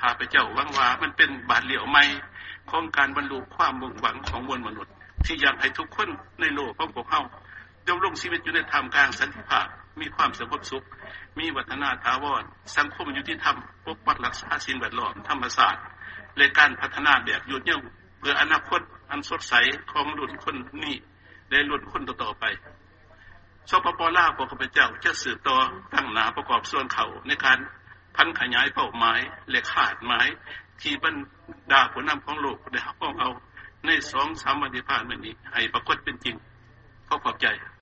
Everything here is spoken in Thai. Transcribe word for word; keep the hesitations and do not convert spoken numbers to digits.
ข้าพเจ้าหวังว่ามันเป็นบาทเหลียวใหม่ของการบรรลุความมุ่งหวังของมวลมนุษย์ที่อยากให้ทุกคนในโลกของพวกเฮาดำรงชีวิตอยู่ในท่ามกลางสันติภาพมีความสงบสุขมีวัฒนธรรมถาวรสังคมยุติธรรมปกปักรักษาสิ่งแวดล้อมธรรมชาติและการพัฒนาแบบยืดยาวเพื่ออนาคตอันสดใสของรุ่นคนนี้และรุ่นคนต่อๆไปสปปลาวของข้าพเจ้าจะสืบต่อตั้งหน้าประกอบส่วนเขาในการพันขยายเป้าหมายและคาดหมายที่บรรดาผู้นำของโลกได้รับเอาใน สองถึงสาม วันที่ผ่านมานี้ให้ปรากฏเป็นจริงขอขอบใจ